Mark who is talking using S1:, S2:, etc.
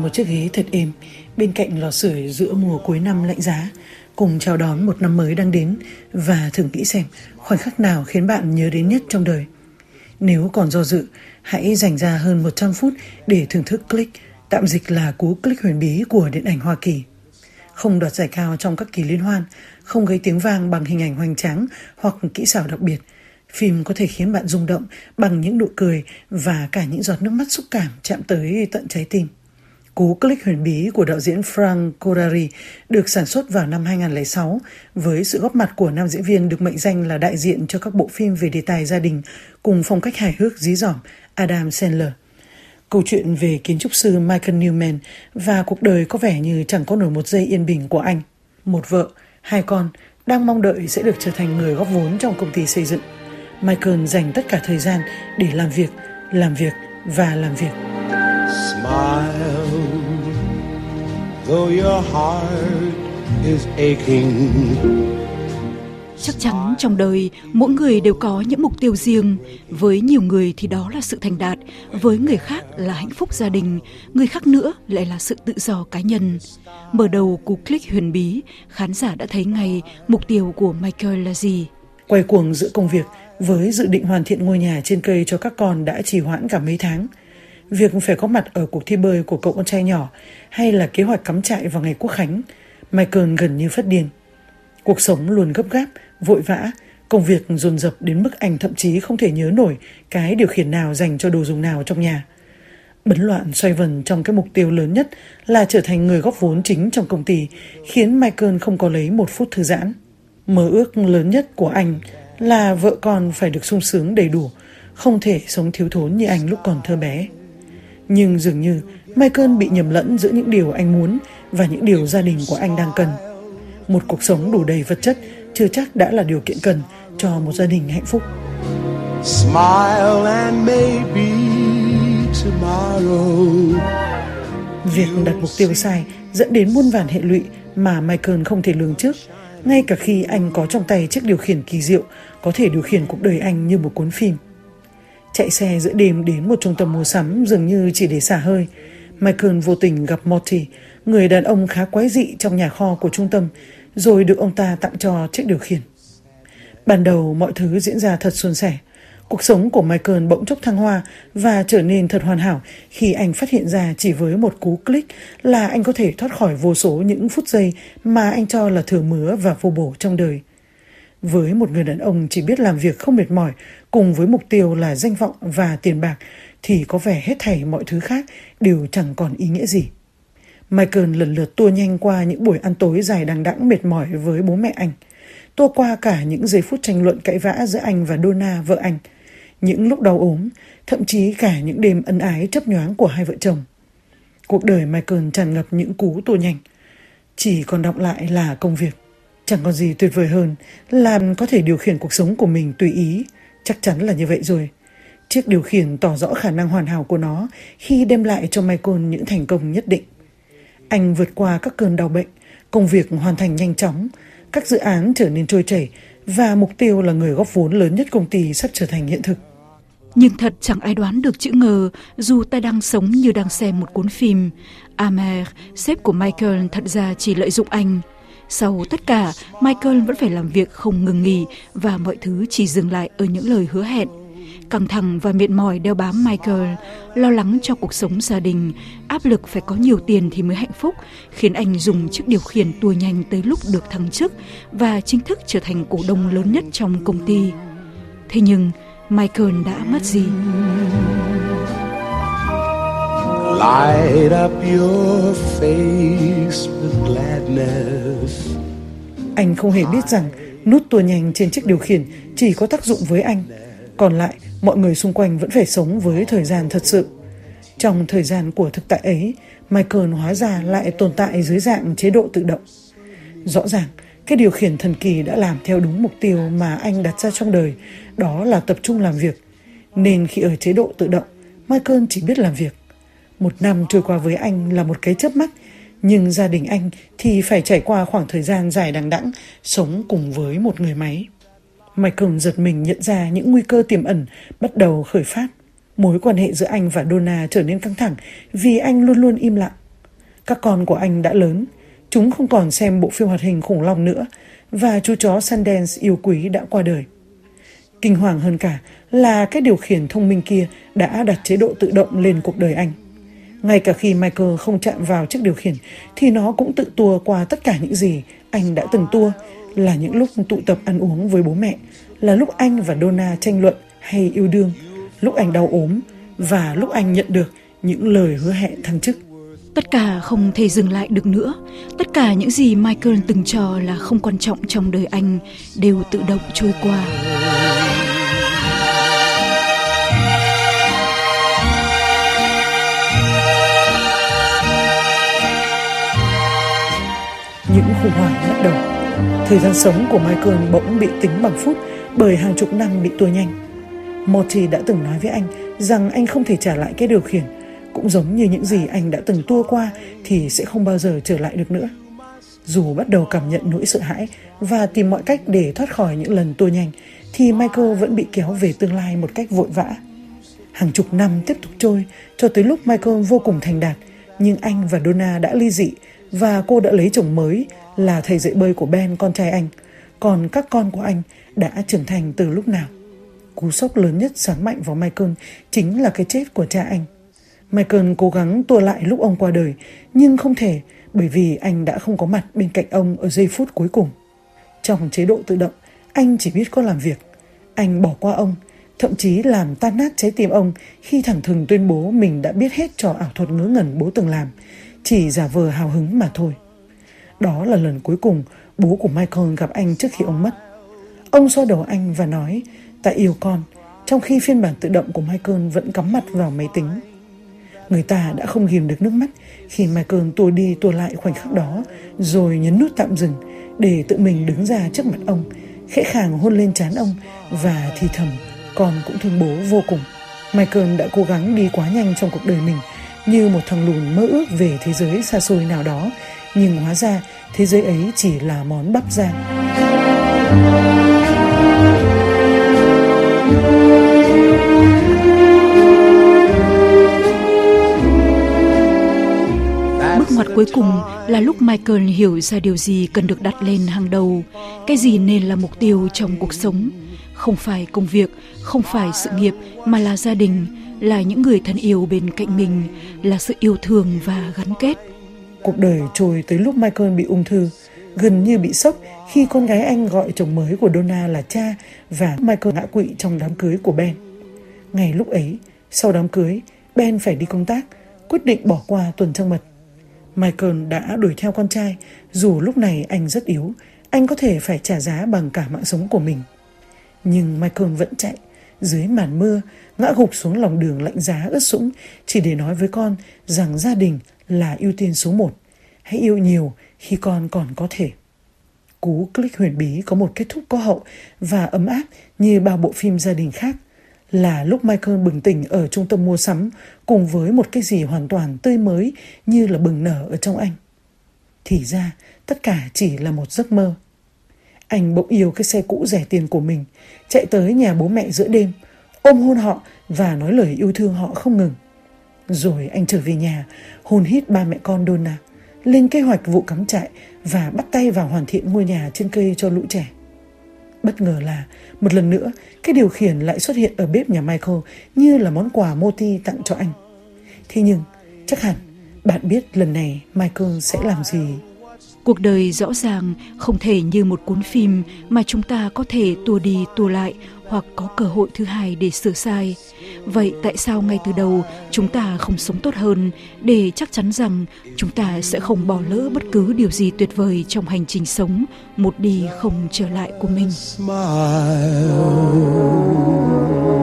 S1: một chiếc ghế thật êm bên cạnh lò sưởi giữa mùa cuối năm lạnh giá, cùng chào đón một năm mới đang đến và thử nghĩ xem khoảnh khắc nào khiến bạn nhớ đến nhất trong đời. Nếu còn do dự, hãy dành ra hơn 100 phút để thưởng thức Click, tạm dịch là cú click huyền bí của điện ảnh Hoa Kỳ. Không đoạt giải cao trong các kỳ liên hoan, không gây tiếng vang bằng hình ảnh hoành tráng hoặc kỹ xảo đặc biệt, phim có thể khiến bạn rung động bằng những nụ cười và cả những giọt nước mắt xúc cảm chạm tới tận trái tim. Cú click huyền bí của đạo diễn Frank Corari được sản xuất vào năm 2006 với sự góp mặt của nam diễn viên được mệnh danh là đại diện cho các bộ phim về đề tài gia đình cùng phong cách hài hước dí dỏm Adam Sandler. Câu chuyện về kiến trúc sư Michael Newman và cuộc đời có vẻ như chẳng có nổi một giây yên bình của anh. Một vợ, hai con đang mong đợi sẽ được trở thành người góp vốn trong công ty xây dựng. Michael dành tất cả thời gian để làm việc và làm việc.
S2: Smile, though your heart is aching.
S3: Chắc chắn trong đời, mỗi người đều có những mục tiêu riêng. Với nhiều người thì đó là sự thành đạt, với người khác là hạnh phúc gia đình, người khác nữa lại là sự tự do cá nhân. Mở đầu cú click huyền bí, khán giả đã thấy ngay mục tiêu của Michael là gì.
S1: Quay cuồng giữa công việc với dự định hoàn thiện ngôi nhà trên cây cho các con đã trì hoãn cả mấy tháng. Việc phải có mặt ở cuộc thi bơi của cậu con trai nhỏ hay là kế hoạch cắm trại vào ngày Quốc khánh, Michael gần như phát điên. Cuộc sống luôn gấp gáp, vội vã, công việc dồn dập đến mức anh thậm chí không thể nhớ nổi cái điều khiển nào dành cho đồ dùng nào trong nhà. Bấn loạn xoay vần trong cái mục tiêu lớn nhất là trở thành người góp vốn chính trong công ty, khiến Michael không có lấy một phút thư giãn. Mơ ước lớn nhất của anh là vợ con phải được sung sướng đầy đủ, không thể sống thiếu thốn như anh lúc còn thơ bé. Nhưng dường như Michael bị nhầm lẫn giữa những điều anh muốn và những điều gia đình của anh đang cần. Một cuộc sống đủ đầy vật chất chưa chắc đã là điều kiện cần cho một gia đình hạnh phúc.
S2: Smile and maybe tomorrow.
S1: Việc đặt mục tiêu sai dẫn đến muôn vàn hệ lụy mà Michael không thể lường trước, ngay cả khi anh có trong tay chiếc điều khiển kỳ diệu có thể điều khiển cuộc đời anh như một cuốn phim. Chạy xe giữa đêm đến một trung tâm mua sắm dường như chỉ để xả hơi, Michael vô tình gặp Morty, người đàn ông khá quái dị trong nhà kho của trung tâm, rồi được ông ta tặng cho chiếc điều khiển. Ban đầu mọi thứ diễn ra thật suôn sẻ. Cuộc sống của Michael bỗng chốc thăng hoa và trở nên thật hoàn hảo khi anh phát hiện ra chỉ với một cú click là anh có thể thoát khỏi vô số những phút giây mà anh cho là thừa mứa và vô bổ trong đời. Với một người đàn ông chỉ biết làm việc không mệt mỏi cùng với mục tiêu là danh vọng và tiền bạc thì có vẻ hết thảy mọi thứ khác đều chẳng còn ý nghĩa gì. Michael lần lượt tua nhanh qua những buổi ăn tối dài đằng đẵng mệt mỏi với bố mẹ anh, tua qua cả những giây phút tranh luận cãi vã giữa anh và Donna vợ anh, những lúc đau ốm, thậm chí cả những đêm ân ái chớp nhoáng của hai vợ chồng. Cuộc đời Michael tràn ngập những cú tua nhanh, chỉ còn đọng lại là công việc. Chẳng còn gì tuyệt vời hơn là có thể điều khiển cuộc sống của mình tùy ý, chắc chắn là như vậy rồi. Chiếc điều khiển tỏ rõ khả năng hoàn hảo của nó khi đem lại cho Michael những thành công nhất định. Anh vượt qua các cơn đau bệnh, công việc hoàn thành nhanh chóng, các dự án trở nên trôi chảy và mục tiêu là người góp vốn lớn nhất công ty sắp trở thành hiện thực.
S3: Nhưng thật chẳng ai đoán được chữ ngờ, dù ta đang sống như đang xem một cuốn phim. Amer, sếp của Michael, thật ra chỉ lợi dụng anh. Sau tất cả, Michael vẫn phải làm việc không ngừng nghỉ và mọi thứ chỉ dừng lại ở những lời hứa hẹn. Căng thẳng và mệt mỏi đeo bám Michael, lo lắng cho cuộc sống gia đình, áp lực phải có nhiều tiền thì mới hạnh phúc, khiến anh dùng chiếc điều khiển tua nhanh tới lúc được thăng chức và chính thức trở thành cổ đông lớn nhất trong công ty. Thế nhưng, Michael đã mất gì?
S2: Light up your face with gladness.
S1: Anh không hề biết rằng nút tua nhanh trên chiếc điều khiển chỉ có tác dụng với anh. Còn lại, mọi người xung quanh vẫn phải sống với thời gian thật sự. Trong thời gian của thực tại ấy, Michael hóa ra lại tồn tại dưới dạng chế độ tự động. Rõ ràng, cái điều khiển thần kỳ đã làm theo đúng mục tiêu mà anh đặt ra trong đời, đó là tập trung làm việc. Nên khi ở chế độ tự động, Michael chỉ biết làm việc. Một năm trôi qua với anh là một cái chớp mắt, nhưng gia đình anh thì phải trải qua khoảng thời gian dài đằng đẵng sống cùng với một người máy. Michael giật mình nhận ra những nguy cơ tiềm ẩn bắt đầu khởi phát. Mối quan hệ giữa anh và Donna trở nên căng thẳng vì anh luôn luôn im lặng. Các con của anh đã lớn, chúng không còn xem bộ phim hoạt hình khủng long nữa, và chú chó Sundance yêu quý đã qua đời. Kinh hoàng hơn cả là cái điều khiển thông minh kia đã đặt chế độ tự động lên cuộc đời anh. Ngay cả khi Michael không chạm vào chiếc điều khiển thì nó cũng tự tua qua tất cả những gì anh đã từng tua, là những lúc tụ tập ăn uống với bố mẹ, là lúc anh và Donna tranh luận hay yêu đương, lúc anh đau ốm và lúc anh nhận được những lời hứa hẹn thăng chức.
S3: Tất cả không thể dừng lại được nữa. Tất cả những gì Michael từng cho là không quan trọng trong đời anh đều tự động trôi qua.
S1: Những khủng hoảng bắt đầu. Thời gian sống của Michael bỗng bị tính bằng phút bởi hàng chục năm bị tua nhanh. Morty đã từng nói với anh rằng anh không thể trả lại cái điều khiển, cũng giống như những gì anh đã từng tua qua thì sẽ không bao giờ trở lại được nữa. Dù bắt đầu cảm nhận nỗi sợ hãi và tìm mọi cách để thoát khỏi những lần tua nhanh, thì Michael vẫn bị kéo về tương lai một cách vội vã. Hàng chục năm tiếp tục trôi cho tới lúc Michael vô cùng thành đạt, nhưng anh và Donna đã ly dị và cô đã lấy chồng mới là thầy dạy bơi của Ben, con trai anh. Còn các con của anh đã trưởng thành từ lúc nào? Cú sốc lớn nhất giáng mạnh vào Michael chính là cái chết của cha anh. Michael cố gắng tua lại lúc ông qua đời, nhưng không thể, bởi vì anh đã không có mặt bên cạnh ông ở giây phút cuối cùng. Trong chế độ tự động, anh chỉ biết có làm việc. Anh bỏ qua ông, thậm chí làm tan nát trái tim ông khi thẳng thừng tuyên bố mình đã biết hết trò ảo thuật ngớ ngẩn bố từng làm, chỉ giả vờ hào hứng mà thôi. Đó là lần cuối cùng bố của Michael gặp anh trước khi ông mất. Ông xoa đầu anh và nói, ta yêu con, trong khi phiên bản tự động của Michael vẫn cắm mặt vào máy tính. Người ta đã không ghìm được nước mắt khi Michael tua đi tua lại khoảnh khắc đó, rồi nhấn nút tạm dừng để tự mình đứng ra trước mặt ông, khẽ khàng hôn lên trán ông và thì thầm, con cũng thương bố vô cùng. Michael đã cố gắng đi quá nhanh trong cuộc đời mình, như một thằng lùn mơ ước về thế giới xa xôi nào đó, nhưng hóa ra thế giới ấy chỉ là món bắp rang.
S3: Bước ngoặt cuối cùng là lúc Michael hiểu ra điều gì cần được đặt lên hàng đầu, cái gì nên là mục tiêu trong cuộc sống. Không phải công việc, không phải sự nghiệp, mà là gia đình, là những người thân yêu bên cạnh mình, là sự yêu thương và gắn kết.
S1: Cuộc đời trôi tới lúc Michael bị ung thư, gần như bị sốc khi con gái anh gọi chồng mới của Donna là cha và Michael ngã quỵ trong đám cưới của Ben. Ngay lúc ấy, sau đám cưới, Ben phải đi công tác, quyết định bỏ qua tuần trăng mật. Michael đã đuổi theo con trai, dù lúc này anh rất yếu, anh có thể phải trả giá bằng cả mạng sống của mình. Nhưng Michael vẫn chạy, dưới màn mưa, ngã gục xuống lòng đường lạnh giá ướt sũng, chỉ để nói với con rằng gia đình là ưu tiên số 1. Hãy yêu nhiều khi con còn có thể. Cú click huyền bí có một kết thúc có hậu và ấm áp như bao bộ phim gia đình khác, là lúc Michael bừng tỉnh ở trung tâm mua sắm cùng với một cái gì hoàn toàn tươi mới như là bừng nở ở trong anh. Thì ra tất cả chỉ là một giấc mơ. Anh bỗng yêu cái xe cũ rẻ tiền của mình, chạy tới nhà bố mẹ giữa đêm, ôm hôn họ và nói lời yêu thương họ không ngừng. Rồi anh trở về nhà, hôn hít ba mẹ con Donna, lên kế hoạch vụ cắm trại và bắt tay vào hoàn thiện ngôi nhà trên cây cho lũ trẻ. Bất ngờ là, một lần nữa, cái điều khiển lại xuất hiện ở bếp nhà Michael như là món quà Morty tặng cho anh. Thế nhưng, chắc hẳn, bạn biết lần này Michael sẽ làm gì?
S3: Cuộc đời rõ ràng không thể như một cuốn phim mà chúng ta có thể tua đi tua lại hoặc có cơ hội thứ hai để sửa sai. Vậy tại sao ngay từ đầu chúng ta không sống tốt hơn để chắc chắn rằng chúng ta sẽ không bỏ lỡ bất cứ điều gì tuyệt vời trong hành trình sống một đi không trở lại của mình?
S2: Smile.